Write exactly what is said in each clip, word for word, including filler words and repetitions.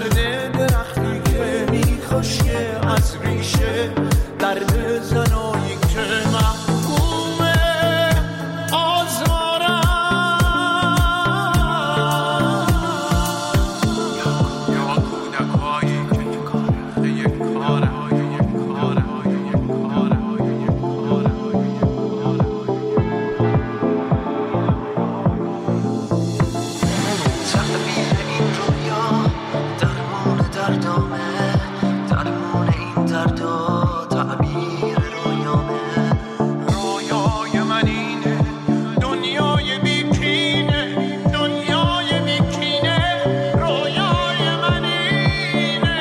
درد درختی که میخوشه از ریشه، درد زنایی که محکومه آزارم. یا کودکایی که یک کاره یک کاره یک کاره یک کاره یک کاره. تعبیر این رویا درمون دردامه، درمون این دردا تعبیر رویامه. رویای من اینه دنیای بیکینه، دنیای بیکینه رویای من اینه.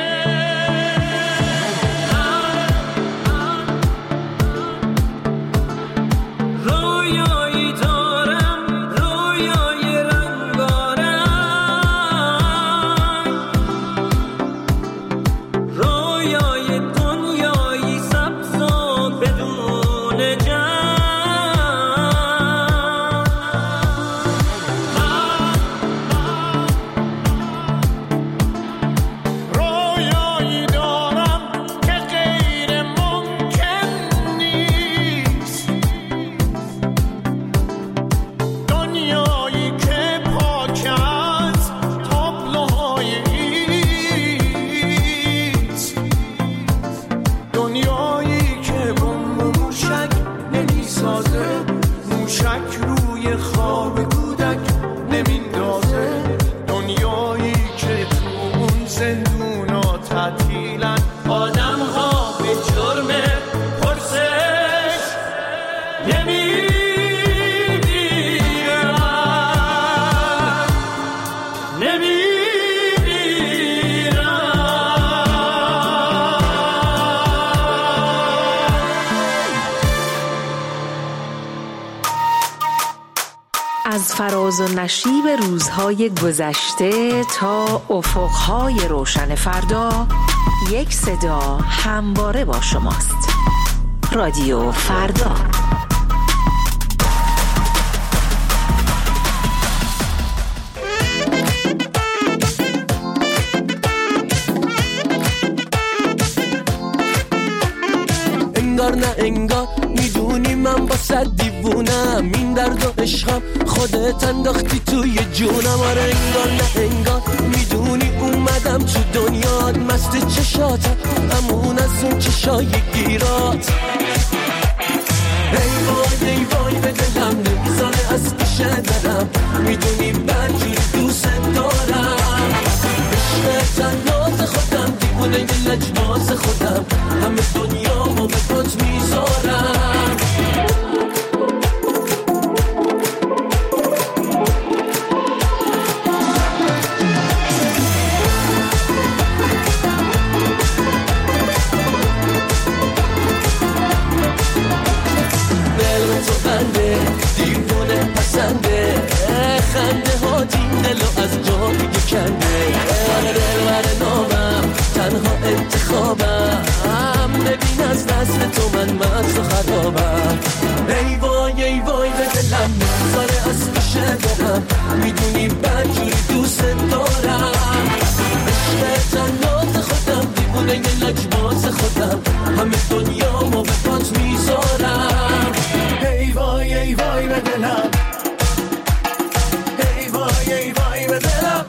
رویایی دارم رویای رنگارنگ، رویای دنیایی سبز و بدون جنگ. رویایی دارم که غیر ممکن نیست، دنیایی که پاک از تابلوهای ایست، دنیایی که بمب موشک نمیسازه، موشک روی خواب کودک نمیندازه، دنیایی که تو اون زندونا تعطیلن آدم ها به جرم پرسش نمیمیرن، نمیمیرن. از فراز و نشیب روزهای گذشته تا افقهای روشن فردا، یک صدا همواره با شماست. رادیو فردا. انگار نه انگار میدونی من با صد دیوونم، این درد و عشقم خودت انداختی توی جونم. آره انگار نه انگار میدونی اومدم تو دنیات، مست چشاتم همون از اون چشای گیرات. ای وای ای وای به دلم نمیذاره از پیش درم، میدونی بدجوری دوست دارم. عشق تنات خودم دیوونه یه لجباز خودم، همه دنیا ما به پات میذارم. دل تو بنده دیوونه پسنده، خنده ها دین دلو از جا میگه کنده. آره دل بر نامم تنها انتخابم، ببین از دست تو من مست و خرابم. ای وای ای وای به دلم نمیذاره از پیش برم، میدونی بدجوری دوست دارم. عشق تنات خودم دیوونه یه لجباز خودم، همه دنیا ما به پات میذارم. ای وای ای وای به دلم، ای وای ای وای به دلم.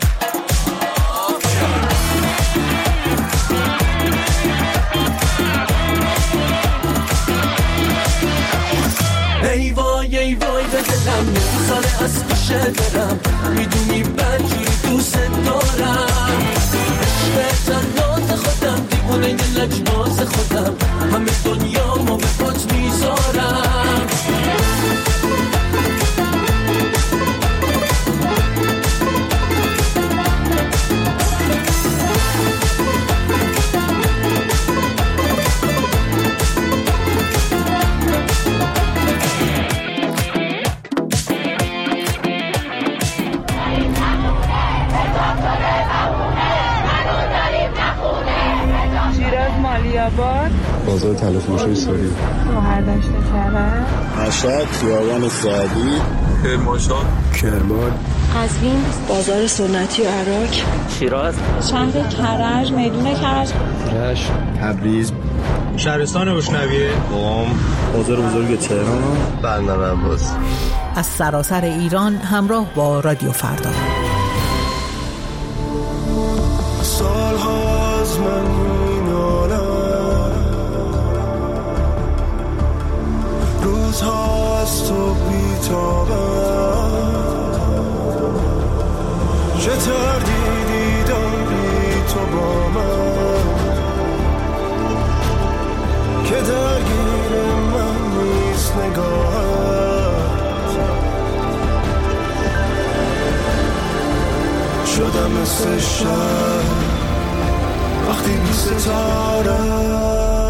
ای وای ای وای به دلم نمیذاره از پیش برم، میدونی بدجوری دوست دارم. عشق تنات خودم دیوونه یه لجباز خودم، همه دنیا ما به پات میذارم. آباد، بازار طلا فروشی ساری، هر داشته کرده، مشهد، خیابان سعدی، کرمانشاه، کرمان، قزوین، بازار سنتی عراق، شیراز، شهر کرج، میدون کرج، رشت، تبریز، شهرستان روشنویه، قم، بازار بزرگ تهران، بندر عباس. از سراسر ایران همراه با رادیو فردا. سال‌ها از من می‌نالم، روزها از تو بی‌تابم، چه تردیدی داری تو با من که درگیر من نیست نگاهت. شدم مثل شب وقتی بی ستاره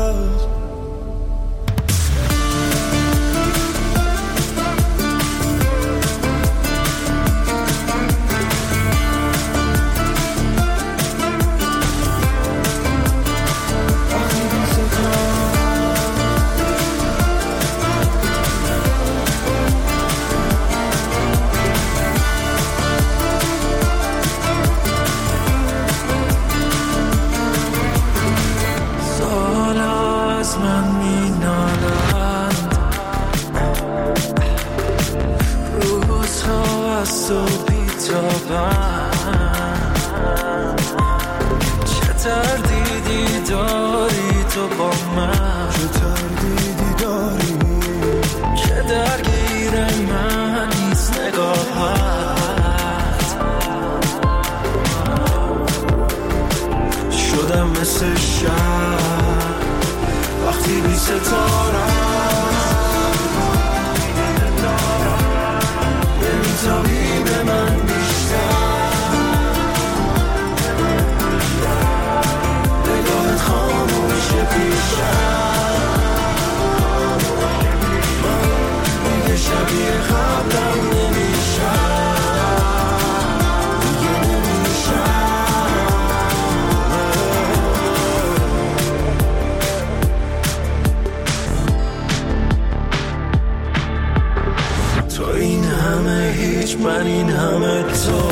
من این همه تو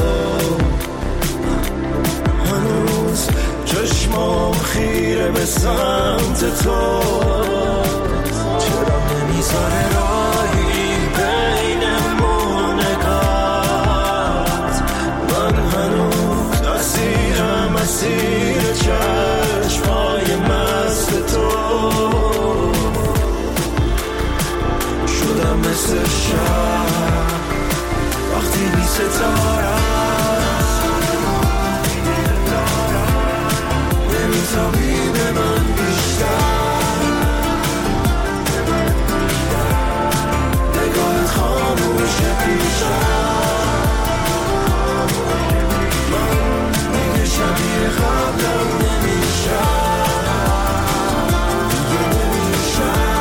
هنوز چشمام خیره به سمت تو، چرا نمیذاره راهی بین مونگات؟ من هنوز اسیرم اسیر چشمای مست تو، شدم مثل شب وقتی بی ستاره نمیتابی به من بیشتر، نگاهت خاموشه بیشتر، من دیگه شبیه قبلم نمیشم، دیگه نمیشم.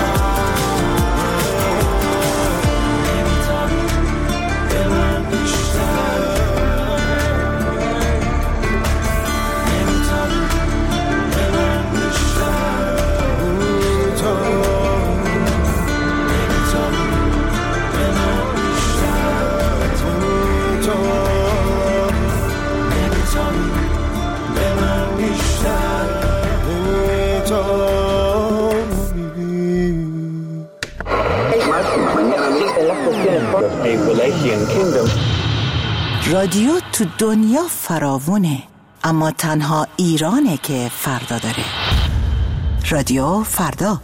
رادیو تو دنیا فراوونه، اما تنها ایرانه که فردا داره. رادیو فردا.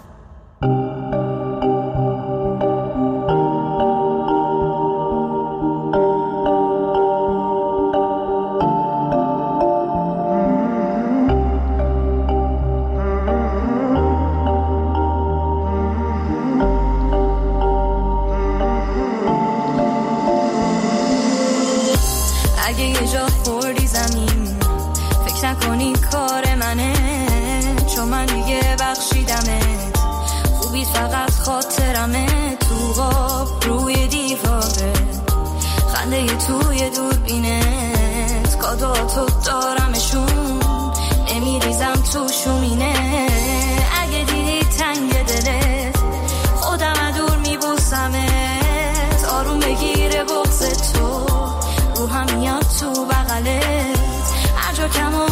توی دوربینت کادواتو دارمشون، نمیریزم تو شومینه. اگه دیدی تنگ دلت خودم دور میبوسمت، آروم بگیر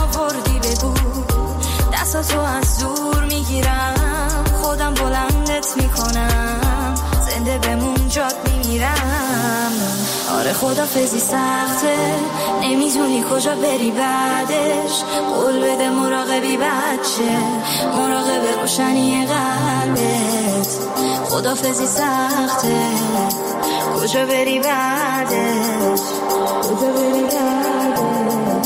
آوردی بگو، دستاتو از دور میگیرم، خودم بلندت میکنم، زنده بمون جات میمیرم. آره خدافظی سخته، نمیدونی کجا بری بعدش، قول بده مراقبی بچه، مراقب روشنی قلبت. خدافظی سخته، کجا بری بعدش، کجا بری بعدش.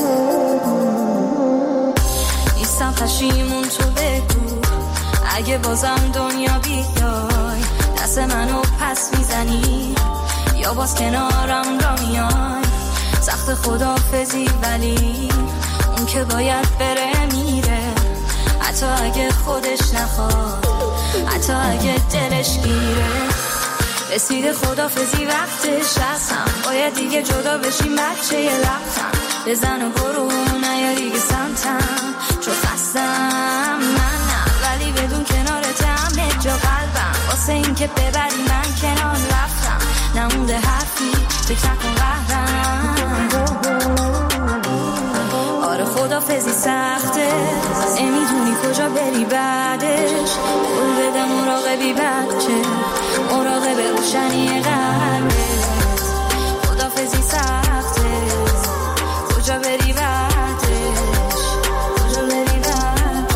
نیستم پشیمون تو بگو، اگه بازم دنیا بیای، دست منو پس میزنی یا باز کنارم را میای. سخت خدافظی ولی اون که باید بره میره، حتی اگه خودش نخواد، حتی اگه دلش گیره. رسیده خدافظی وقتش هستم، باید دیگه جدا بشیم بچه یه لبتم. بزن و برو نیا دیگه سمتم، چون خستم من نه، ولی بدون کنارت همه جا قلبم، واسه این که ببری من کنار رفتم. نمونده حرفی فکر نکن قهرم. آره خدافظی سخته، نمیدونی کجا بری بعدش، قول بده مراقبی بچه، مراقب روشنی قلبت. خدافظی سخته، کجا بری بعدش، کجا بری بعدش.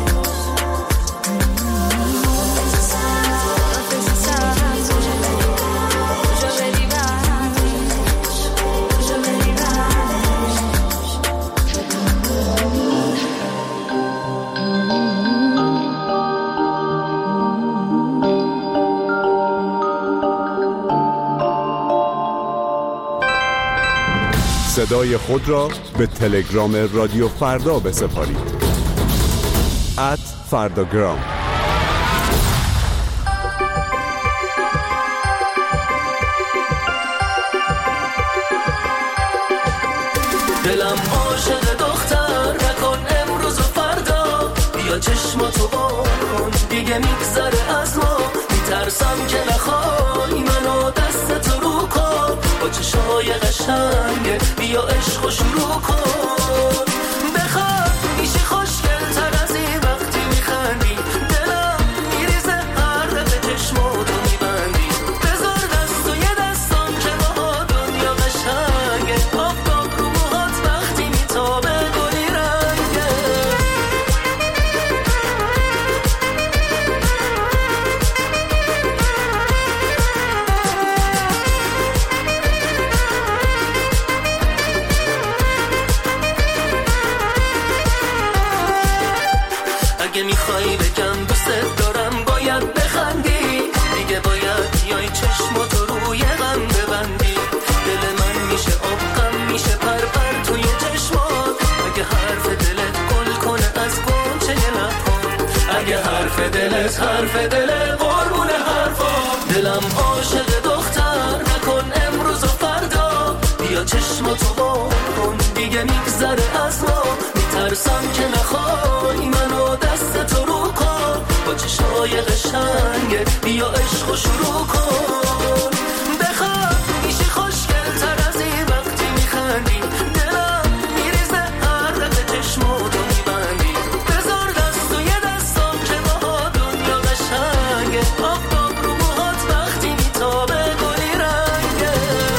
خدافظی سخته، کجا بری بعدش، کجا بری بعدش. صدای خود را به تلگرام رادیو فردا بسپارید. ات فرداگرام. دلم عاشق دختر نکن امروز و فردا، بیا چشماتو بکن دیگه میگذره از ما. میترسم که نخوای منو دستت رو کن، با چشای قشنگه بیا عشقو شروع کن. بخواد میشی خوشگل تر از این وقتی میخندی، دلم میریزه هر دفعه چشماتو میبندی. بذار دست و یه دستم که با دنیا قشنگه، آفتاب رو موهات وقتی میتابه گلی رنگه. اگه میخوای بگم دوست دارم باید بخندی، دیگه باید بیای چشماتو روی غم ببندی. دل من میشه آب غم میشه پر پر توی چشمات، اگه حرف دلت گل کنه از گنچه لبات، اگه حرف دلت حرف دل قربون حرفات. دلم عاشق دختر نکن امروز و فردا، بیا چشماتو بکن دیگه میگذره از ما. میترسم که نخوای منو دستتو رو کن، با چشای قشنگه بیا عشقو شروع کن. بخواد میشی خوشگل تر از این وقتی میخندی، دلم میریزه هر دفعه چشماتو میبندی. بذار دست و یه دستم که با دنیا قشنگه، آفتاب رو موهات وقتی میتابه گلی رنگه.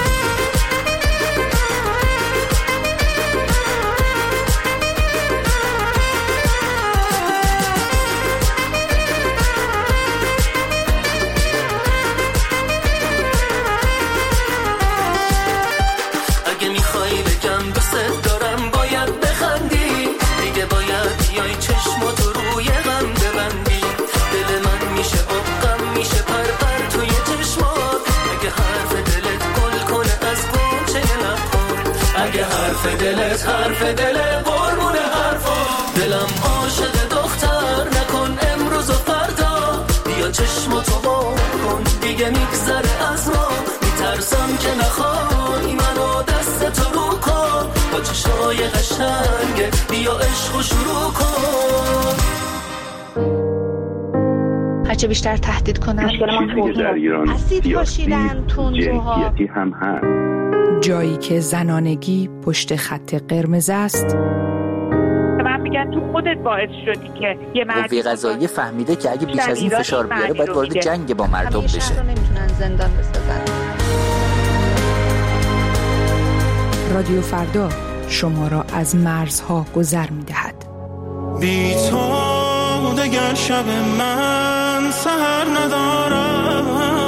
اگه میخوای بگم دوست دارم باید بخندی، دیگه باید بیای چشماتو روی غم ببندی. دل من میشه آب غم میشه پر پر توی چشمات، اگه حرف دلت گل کنه از گنچه لبات، اگه حرف دلت حرف دل قربون حرفات. دلم عاشق دختر نکن امروز و فردا، بیا چشماتو بکن دیگه میگذره از ما. میترسم که نخوای منو دستتو رو کن، با چشای قشنگه بیا عشقو شروع کن. هرچه بیشتر تهدید کنن چیزی در ایران اسید پاشیدن تندروها جنسیتی هم هست. جایی که زنانگی پشت خط قرمز است، میگن تو خودت باعث شدی که یه مرد قوه قضاییه فهمیده که اگه بیش از این فشار بیاره باید وارد جنگ با مردم بشه. شهر رو نمیتونن زندان بسازن. رادیو فردا شما را از مرزها گذر می‌دهد. بی تو دگر شب من سحر ندارم،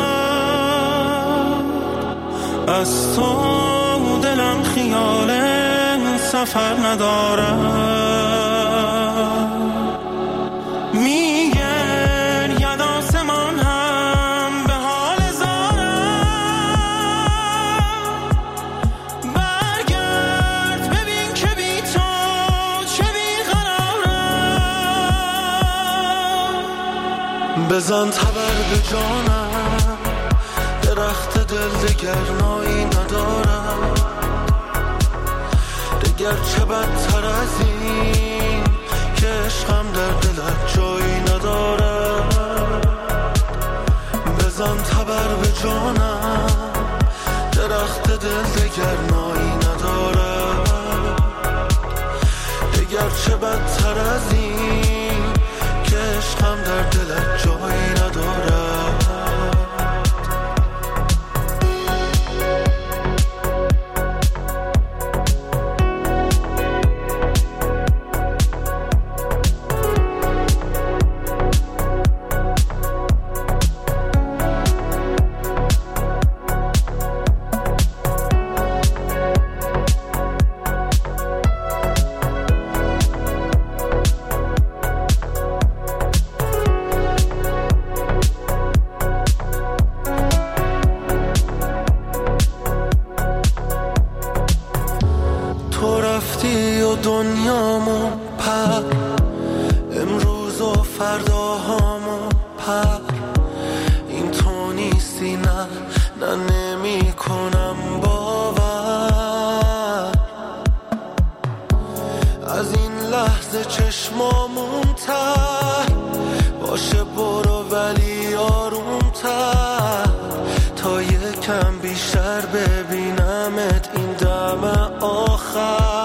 از تو دلم خیال سفر ندارم. میگر ید آسمان هم به حال زارم، برگرد ببین که بی تو چه بیقرارم. بزن تبر به جانم، درخت دل دگر نایی ندارم، دگر چه بدتر از این که عشقم در دلت جایی ندارم. بزن تبر به جانم، درخت دل دگر نایی ندارم، دگر چه بدتر از این که عشقم در دلت جایی ندارم. دنیامو پر، امروز و فرداهامو پر، این تو نیستی نه نه نمی کنم باور. از این لحظه چشمامون تر باشه، برو ولی آرومتر تا یکم بیشتر ببینمت این دم آخر.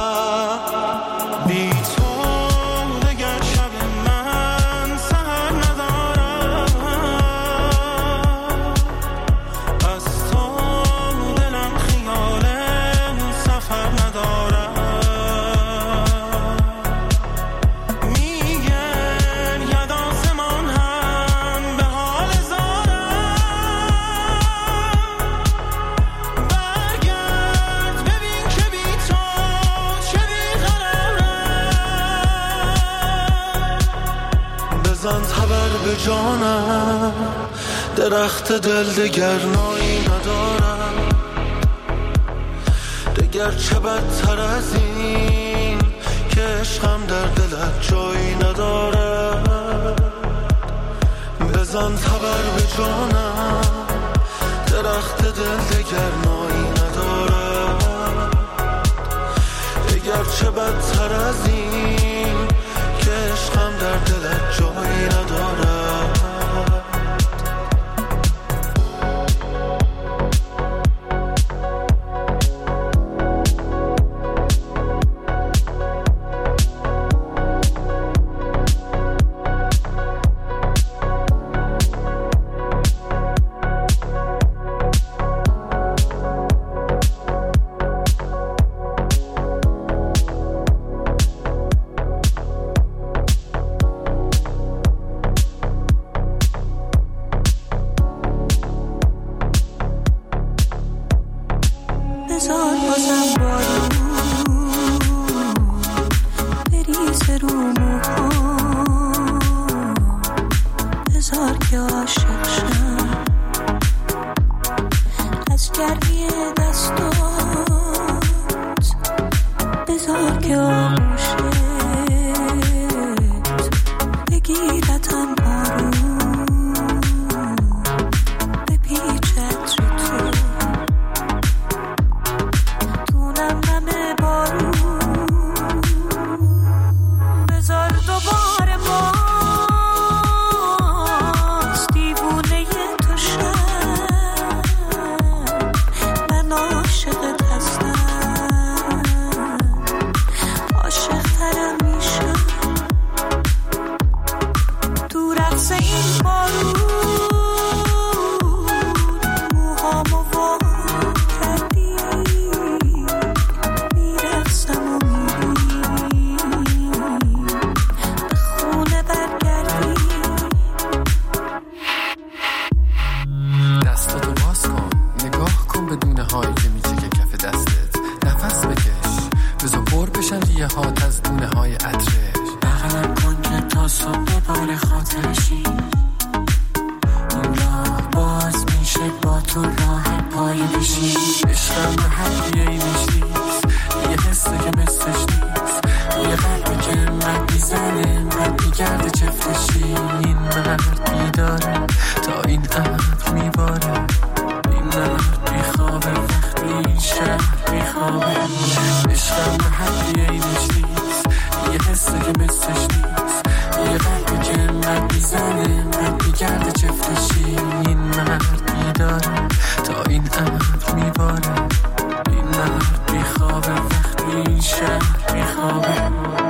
به جانم، درخت دل دگر نایی ندارم، دگر چه بدتر از این که عشقم در دلت جایی ندارم. بزن تبر به جانم، درخت دل دگر نایی ندارم، دگر چه بدتر از این که عشقم در دلت جایی ندارم. Bye. دوباره خاطرشی. این راه باز میشه با تو راه پای بشی. عشقم به حدی اینش نیست، یه حسه که مثلش نیست، یه قلبه که انقدر میزنه انقدر میگرده چفتشی. این مرد بیداره تا این عهد میباره، این مرد بیخوابه وقتی شهر بیخوابه. عشقم به حدی اینش نیست، یه حسه که مثلش نیست، یه قلبه که انقدر میزنه انقدر میگرده چفتشی. این مرد بیداره تا این عهد میباره، این مرد بیخوابه وقتی شهر بیخوابه.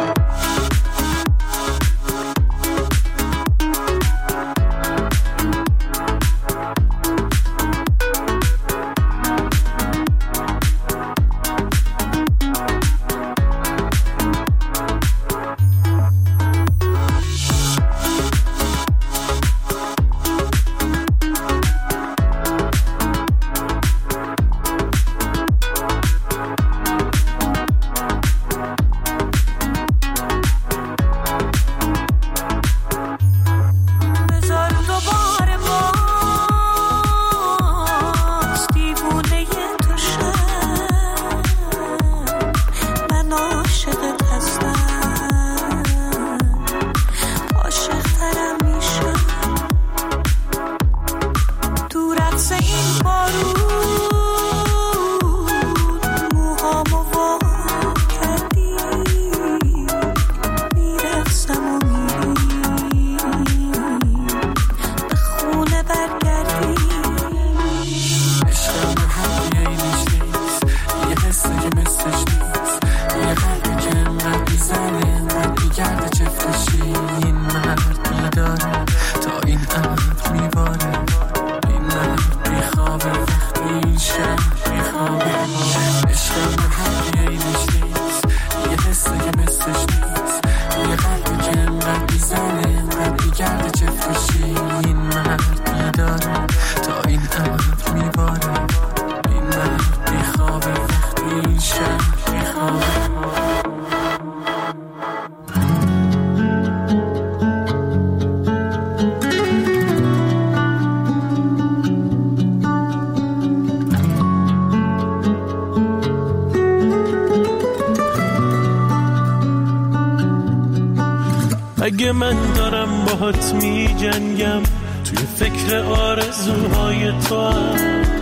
اگه من دارم باهات می جنگم توی فکر آرزوهای تو هم،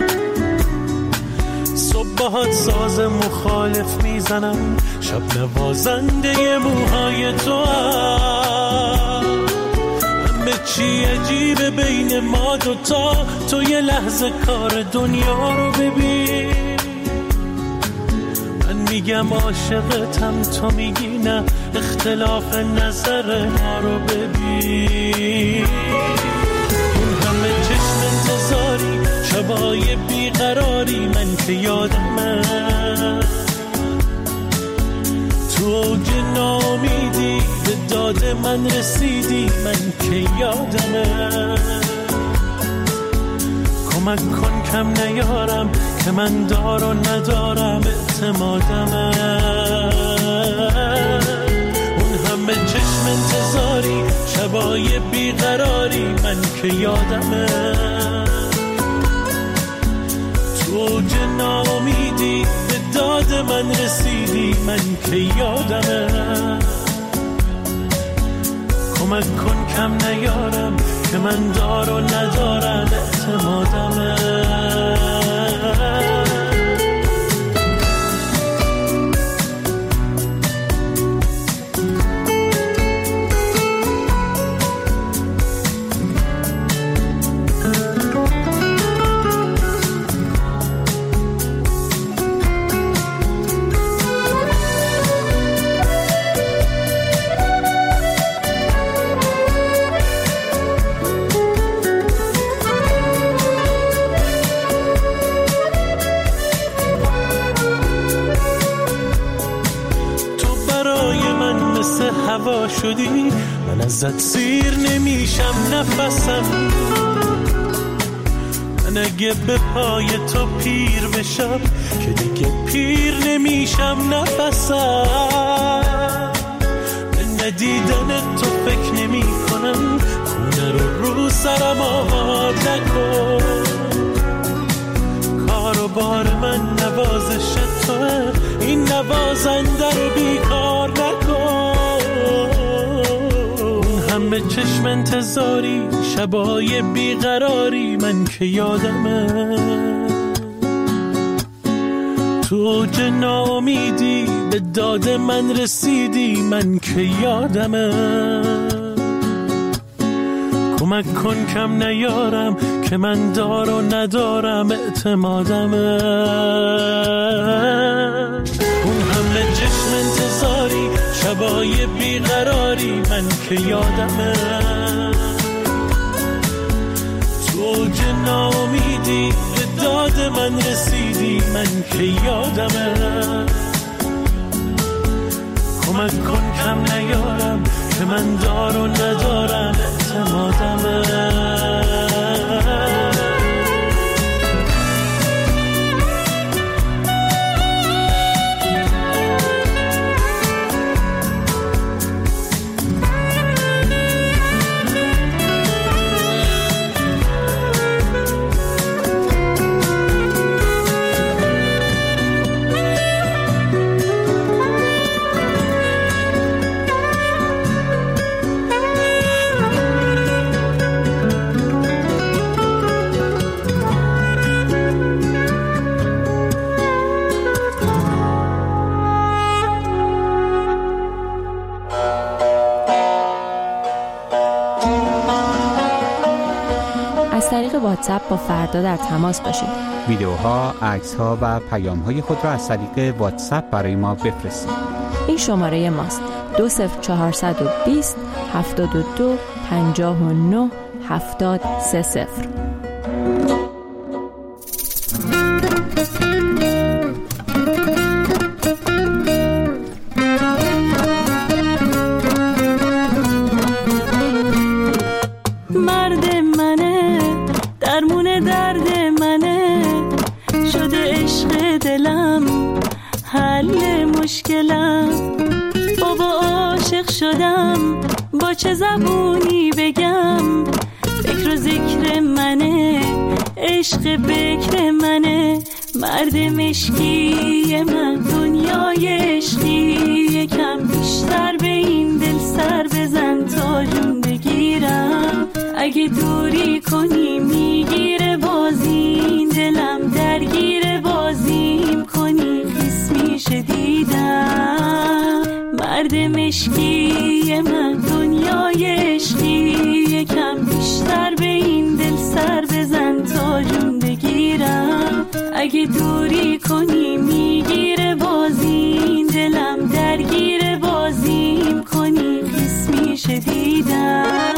صبح باهات ساز مخالف میزنم، شب نوازنده موهای تو هم. همه چی عجیبه بین ما دوتا، تو یه لحظه کار دنیا رو ببین. میگم عاشقتم تو میگی نه، اختلاف نظر ما رو ببین. اون همه چشم انتظاری، شبای بیقراری، من که یادمه تو اوج ناامیدی به داد من رسیدی، من که یادمه. کمک کن کم نیارم که من دار و ندارم اعتمادمه. اون همه چشم انتظاری، شبای بیقراری، من که یادمه تو اوج ناامیدی به داد من رسیدی، من که یادمه. کمک کن کم نیارم که من دار و ندارم اعتمادمه. هوا شدی، من ازت سیر نمیشم نفسم. من اگه به پای تو پیر بشم که دیگه پیر نمیشم نفسم. به بدون دیدن تو فکر نمی کنم، خونه رو رو سرم آباد نکن. کار و بار من نوازش توه، این نوازنده رو بیکار نکن. همه چشم انتظاری، شبای بیقراری، من که یادمه تو اوج ناامیدی به داد من رسیدی، من که یادمه. کمک کن کم نیارم که من دار و ندارم اعتمادمه. اون همه چشم انتظاری، شبای بیقراری، من که یادمه تو اوج ناامیدی به داد من رسیدی، من که یادمه. کمک کن کم نیارم که من دار و ندارم اعتمادمه. واتساپ با فردا در تماس باشید. ویدیوها، عکس‌ها و پیام‌های خود را از طریق واتساپ برای ما بفرستید. این شماره ماست: دو صفر چهارصد و بیست هفتاد و دو پنجاه و نه هفتاد سه صفر. چه زبونی بگم، فکر و ذکر منه، عشق بکر منه، مرد مشکی من، دنیای عشقی. یکم بیشتر به این دل سر بزن تا جون بگیرم. اگه دوری کنی میگیره بازی، دلم درگیر بازیم کنی قسمی شدیدم. مرد مشکی من، دنیای عشقی. یکم بیشتر به این دل سر بزن تا جون بگیرم. اگه دوری کنی میگیره بازی، دلم درگیر بازیم کنی قسمی شدیدم.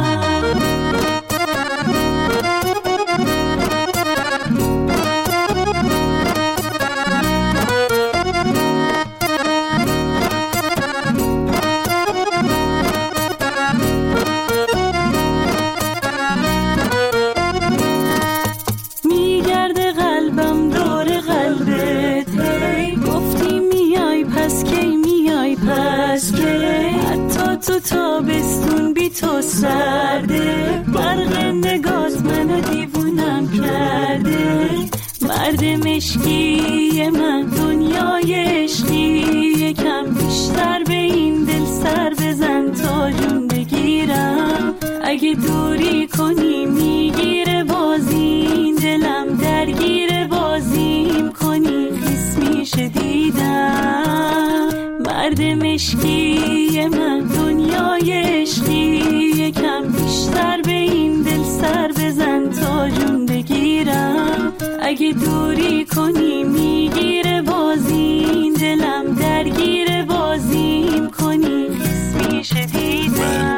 تو تابستون بی تو سرده، برق نگات منو دیوونم کرده. مرد مشکی من، دنیای عشقی. یکم بیشتر به این دل سر بزن تا جون بگیرم. اگه دوری کنی میگیره بازی، دلم درگیر بازیم کنی قسمی شدیدم. مرد مشکی من، دنیای عشقی. یکم بیشتر به این دل سر بزن تا جون بگیرم. اگه دوری کنی میگیره بازی، دلم درگیر بازیم کنی قسمی شدیدم.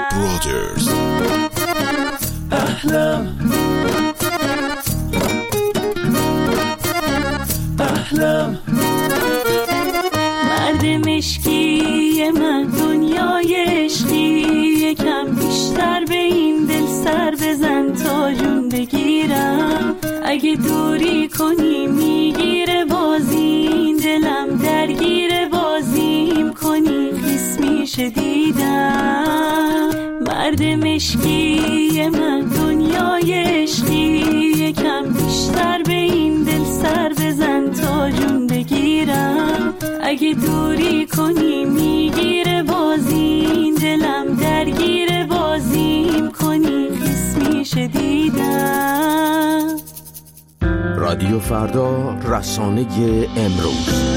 احلام احلام مرد مشکی من، دنیای عشقی. یکم بیشتر به این دل سر بزن تا جون بگیرم. اگه دوری کنی میگیره بازی، دلم درگیر بازیم کنی قسمی شدیدم. زرد مشکی من دنیای عشقی، یکم بیشتر به این دل سر بزن تا جون بگیرم. اگه دوری کنی میگیره بازی، دلم درگیر بازیم کنی خیس میشه دیدم. رادیو فردا، رسانه امروز.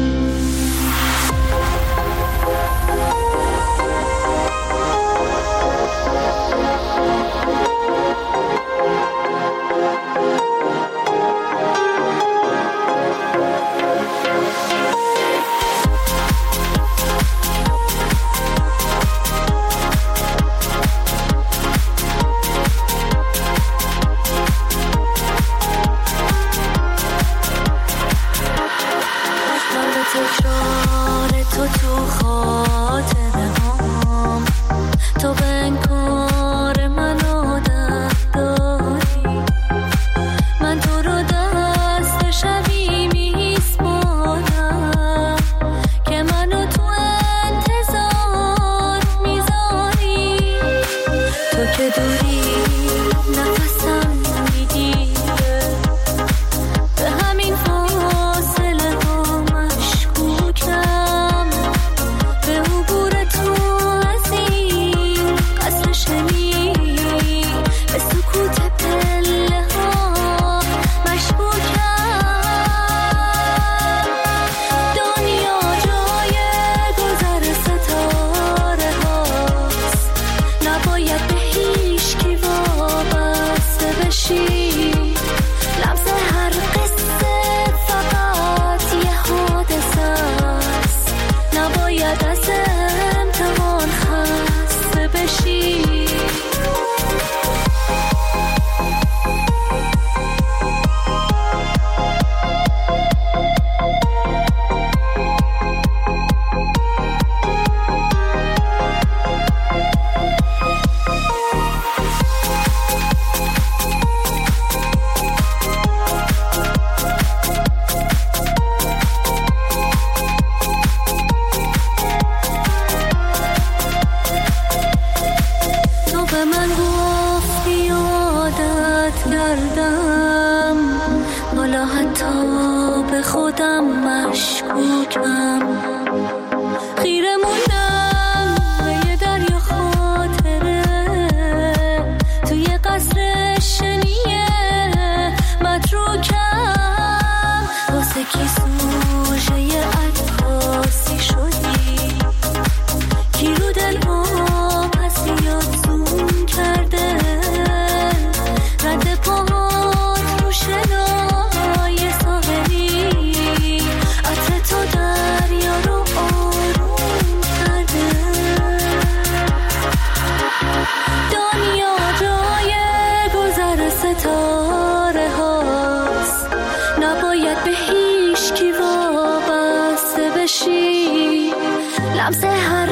لمس هر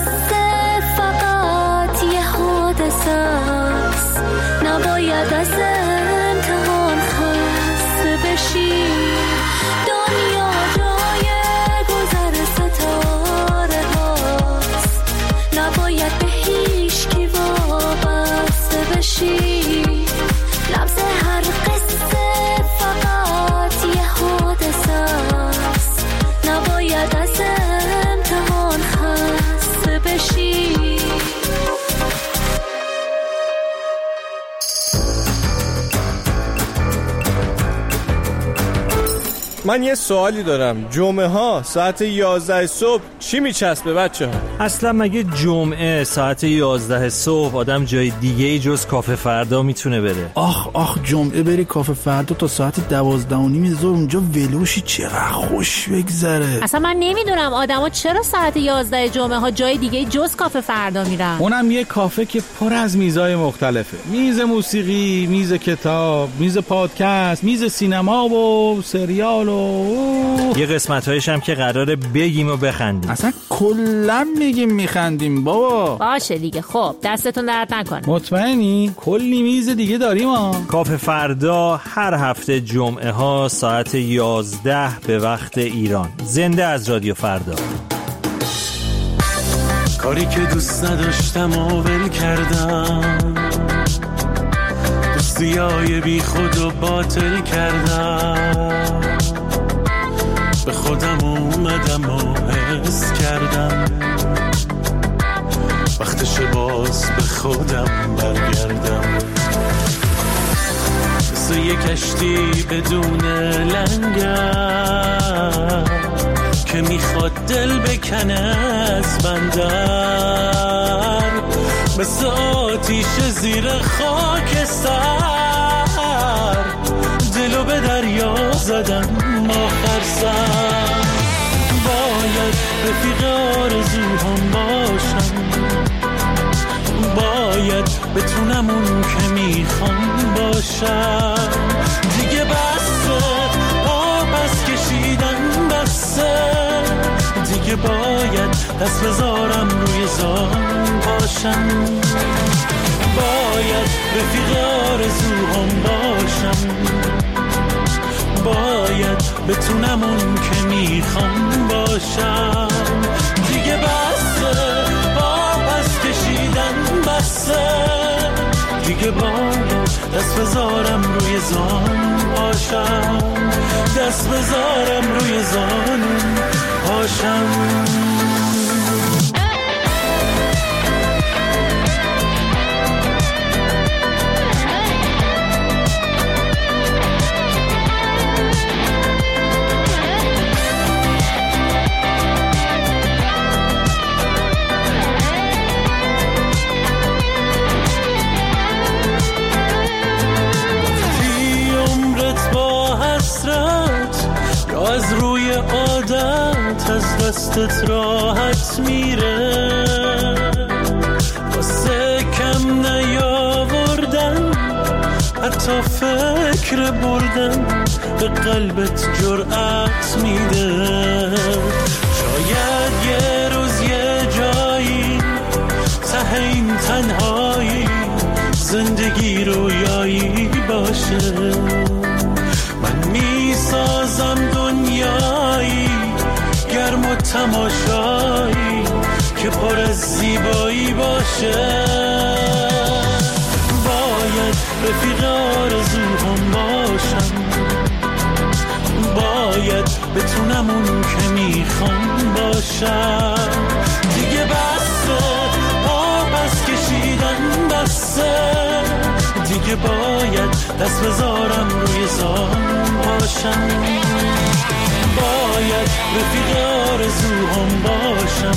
قصه فقط یه حادثه است، نباید از امتحان خسته بشی. دنیا جای گذر ستاره هاست، نباید به هیچ کی وابسته بشی. لمس هر قصه فقط یه حادثه است، نباید از امتحان خسته بشی. من یه سوالی دارم، جمعه ها ساعت یازده صبح چی میچسبه بچه ها؟ اصلا مگه جمعه ساعت یازده صبح آدم جای دیگه ای جز کافه فردا میتونه بره؟ آخ آخ جمعه بری کافه فردا تا ساعت دوازده و نیم ظهر اونجا ولوشی چقدر خوش بگذره. اصلا من نمیدونم آدما چرا ساعت یازده جمعه ها جای دیگه جز کافه فردا میرن. اونم یه کافه که پر از میزای مختلفه، میز موسیقی، میز کتاب، میز پادکست، میز سینما و سریال و یه قسمت‌هایش هم که قراره بگیم و بخندیم. اصلا کلا میگیم میخندیم بابا. باشه دیگه، خب دستتون درد نکنه. مطمئنی؟ کلی میز دیگه داریم ها. کافه فردا هر هفته جمعه ها ساعت یازده به وقت ایران، زنده از رادیو فردا. کاری که دوست نداشتم و ول کردم، دوستیای بی خود و باطل کردم، به خودم اومدم و حس کردم وقتش باز به خودم برگردم. مثل یک کشتی بدون لنگر که میخواد دل بکنه از بندر، مثل آتیش زیر خاکستر دلو به دریا زدم آخر سر. باید رفیق آرزوهام باشم، باید بتونم اون که میخوام باشم. دیگه بسه آبس کشیدن بسه، دیگه باید دست بذارم روی زان باشم. باید رفیق آرزوهام باشم، باید بتونم اون که میخوام باشم. دیگه بسه آبس کشیدن بسه، دیگه باید دست بذارم روی زان باشم، دست بذارم روی زان باشم. از روی عادت از دستت راحت میره، واسه کم نیاوردن حتی فکر بردن به قلبت جرأت میده. شاید یه روز یه جایی ته این تنهایی زندگی رویایی باشه، من میسازم دنیایی گرم و تماشایی که پر از زیبایی باشه. باید رفیق آرزوهام باشم، باید بتونم اون که میخوام باشم. دیگه بسه آبس کشیدن بسه، دیگه باید دست بذارم روی زان باشم. باید رفیق آرزوهام باشم،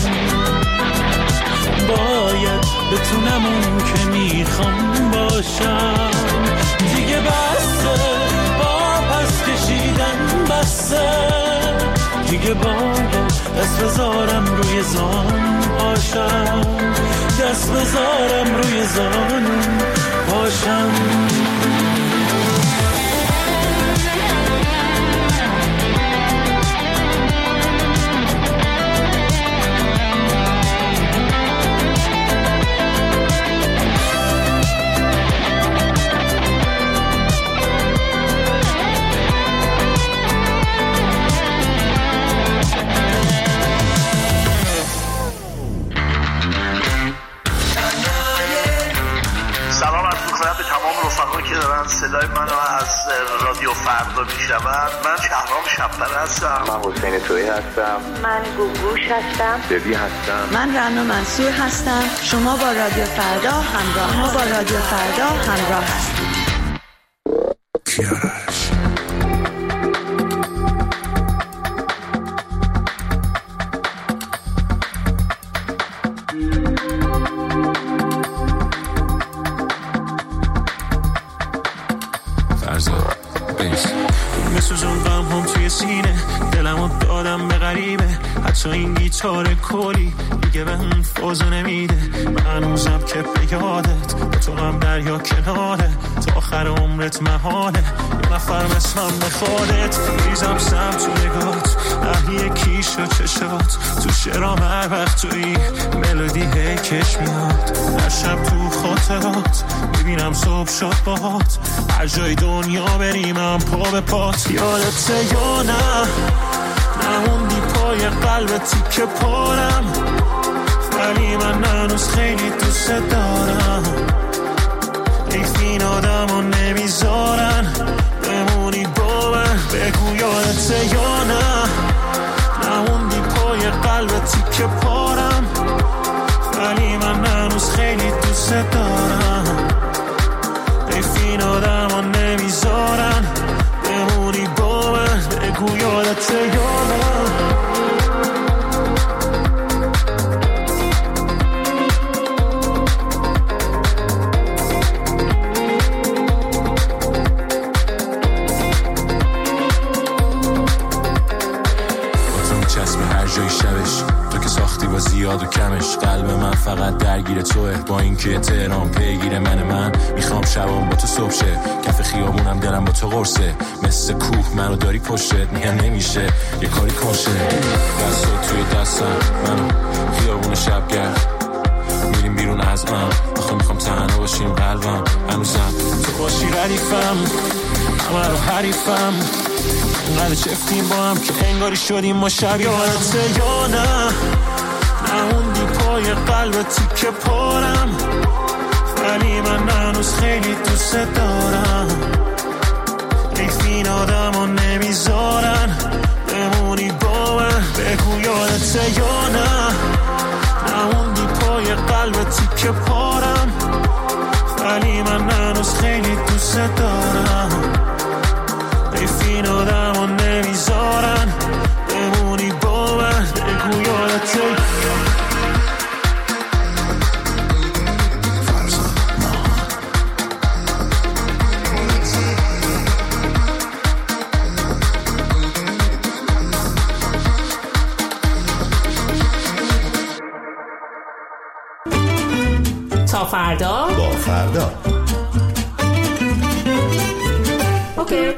باید بتونم اون که میخوام باشم. دیگه بسه آبس کشیدن بسه، دیگه باید دست بذارم روی زان باشم، دست بذارم روی زان باشم. که دارن صدای منو از رادیو فردا میشنون. من شهرام شب‌پر هستم. من حسین تویی هستم. من گوگوش هستم. ببی هستم. من رنا منصور هستم. شما با رادیو فردا همراه ما با رادیو فردا همراه هستید. حتی این گیتار کلی دیگه به هم فوزو نمیده. من هنوزم که به یادت با تو هم دریا کناره، تا آخر عمرت محاله یه نفر مثلم بخوادت. ریزم سم تو نگات اهلی کیش و چشات، تو شرام هر وقت توی ملودی هی کش میاد. هر شب تو خاطرات میبینم صبح شد باهات، هر جای دنیا بریمم پا به پات. یادت یا نه نموندی پای قلب تیکه پارم، ولی من هنوز خیلی دوست دارم. حیف این آدم رو نمیذارن بمونی با من. بگو یادته یا نه نموندی پای قلب تیکه پارم، ولی من هنوز خیلی دوست دارم. حیف این آدم رو نمیذارن بمونی با من. بگو یادته یا نه. زیاد و کمش قلب من فقط درگیر توه، با اینکه تهران پیگیر من من میخوام شبام با تو صبح شه، کف خیابونم دلم با تو قرصه، مثل کوه منو داری پشتت، میگم نمیشه یه کاری کنشه. دستات توی دستم منو خیابون شبگرد میریم بیرون از ام، آخه میخوام تنها باشیم قلبم هنوزم تو باشی ردیفم، همه رو حریفم، انقدر چفتیم با هم که انگاری شدیم ما شب. یادته یا نه نموندی پای قلب تیکه پارم، ولی من هنوز خیلی دوست دارم. حیف این آدم رو نمیذارن بمونی با من. بگو یادته یا نه نموندی پای قلب تیکه پارم، ولی من هنوز خیلی دوست دارم. حیف این آدم رو نمیذارن بمونی با من. بگو یادته. تا فردا با فردا. اوکی.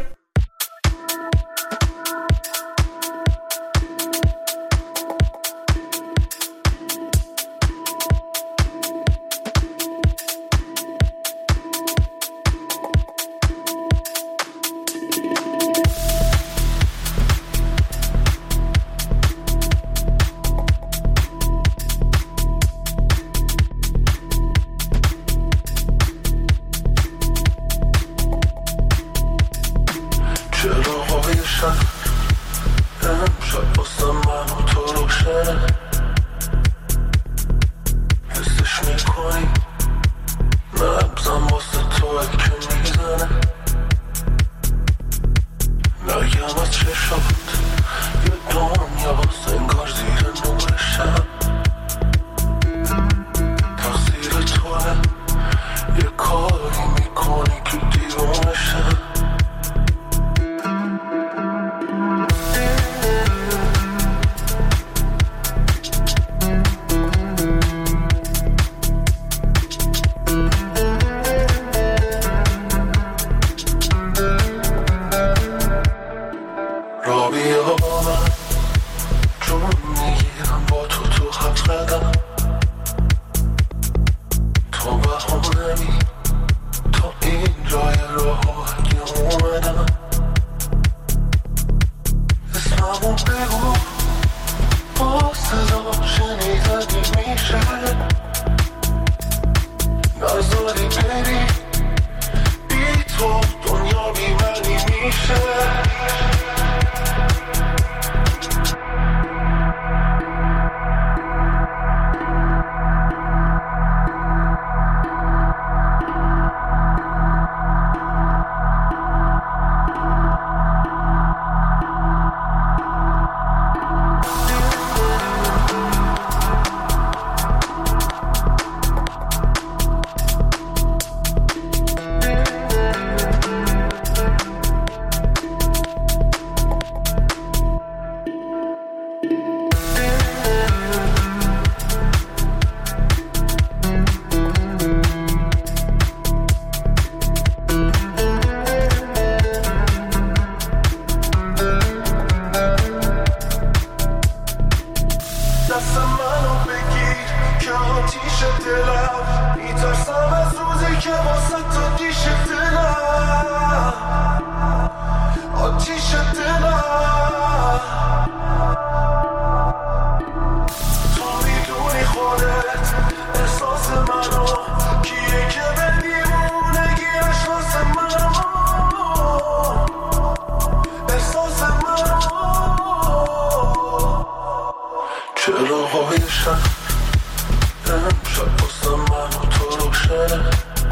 روشنه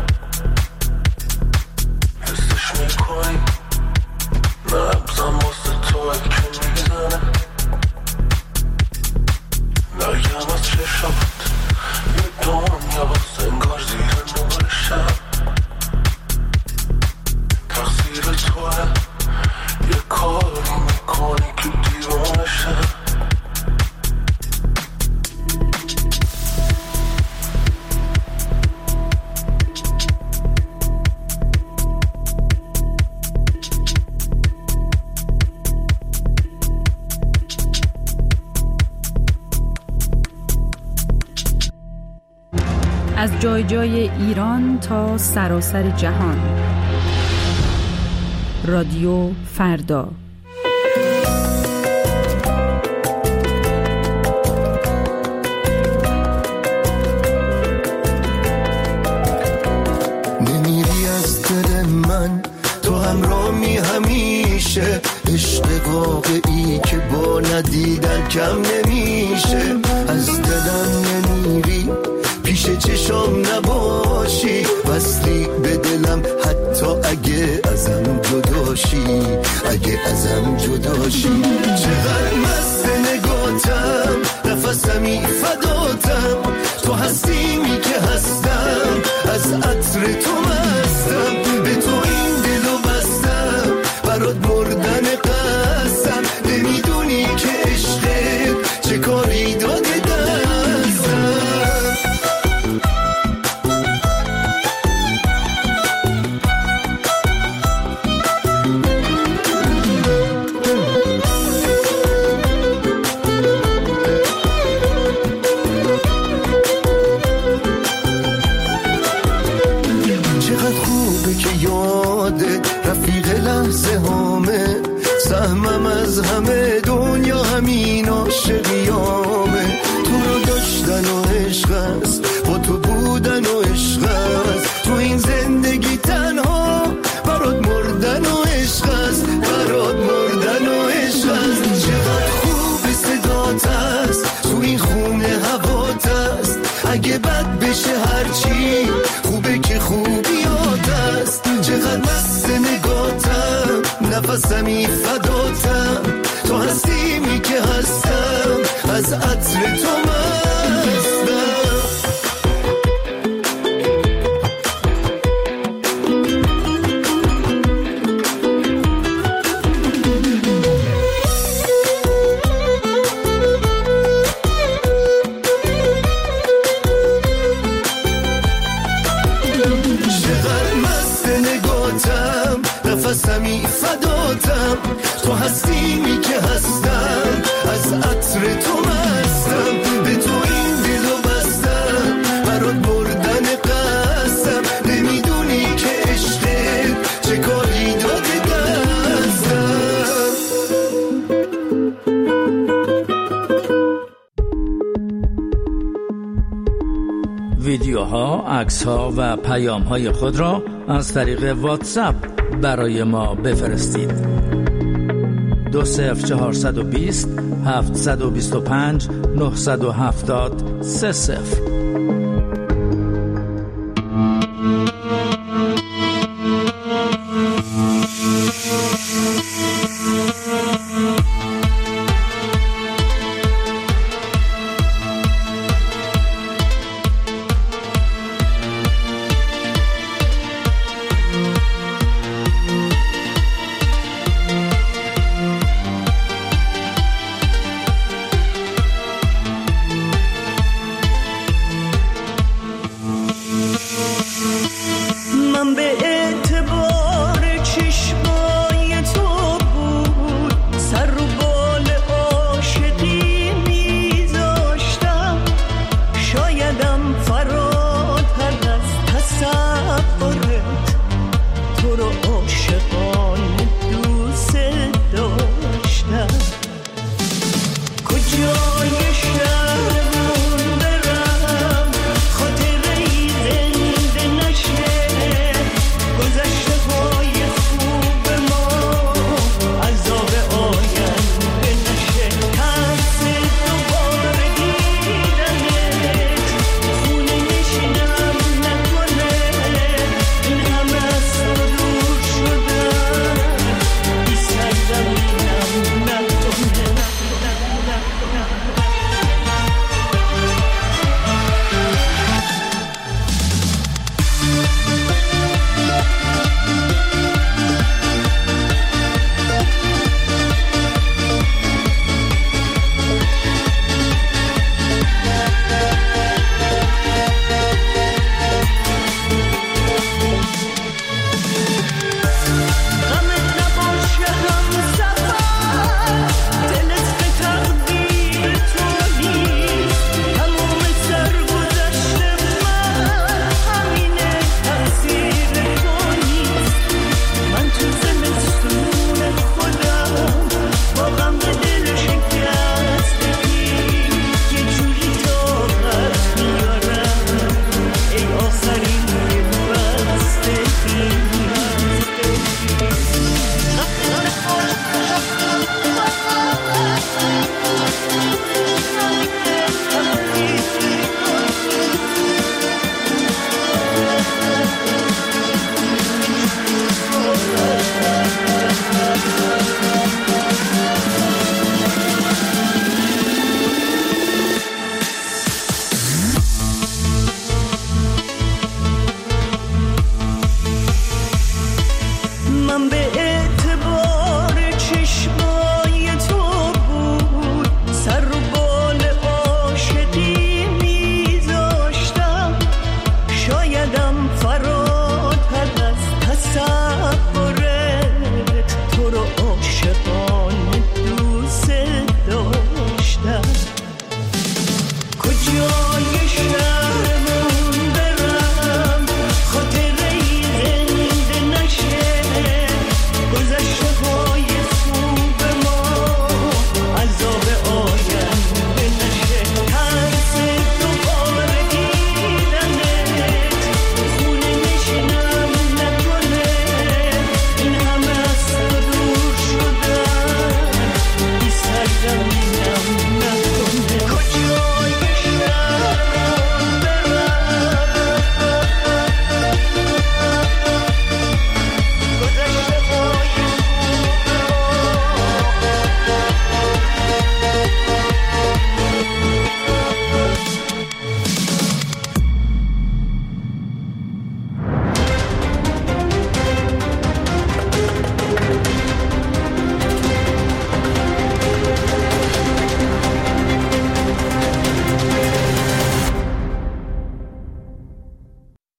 حسش میکنی نبزم واسه توی که میزنه نگم از چشمت یه دنیا باز انگار زیر نور شب تقصیر توه یه کاری میکنی که دیوانه شب از جای جای ایران تا سراسر جهان. رادیو فردا. نمیری از دل من، تو همراهی همیشه، عشق واقعی که با ندیدن کم نمیشه. از دلم نمیری، پیش چشام نباشی، وصلی به دلم حتی اگه ازم جداشی، اگه ازم جداشی. چقدر مست نگاتم، نفسمی فداتم، تو هستیمی که هستم، از عطر تو مستم، به تو این دلو بستم، برات مردن قسم، نمیدونی که عشقت چه کاری داده دستم. سهمم از همه دنیا همین عاشقیامه، تو رو داشتن و عشق است، با تو بودن و عشق است، تو این زندگی تنها برات مردن و عشق است، برات مردن و عشق است. چقدر خوب صدات است، تو این خونه هوات است، اگه بد بشه هرچی خوبه که خوبیات است. چقدر مست نگاتم، نفسمی فداتم، تو هستیمی که هستم، از عطر تو مستم. چقدر مست نگاتم، نفسمی فداتم، تو هستیمی که هستم، از عطر تو مستم، به تو این دلو بستم، برات مردن قسم، نمیدونی که عشقت چه کاری داده دستم. ویدیوها، عکس‌ها و پیام‌های خود را از طریق واتساپ برای ما بفرستید. دو صفر چهارصد و بیست هفتصد و بیست و پنج نهصد و هفتاد سه صفر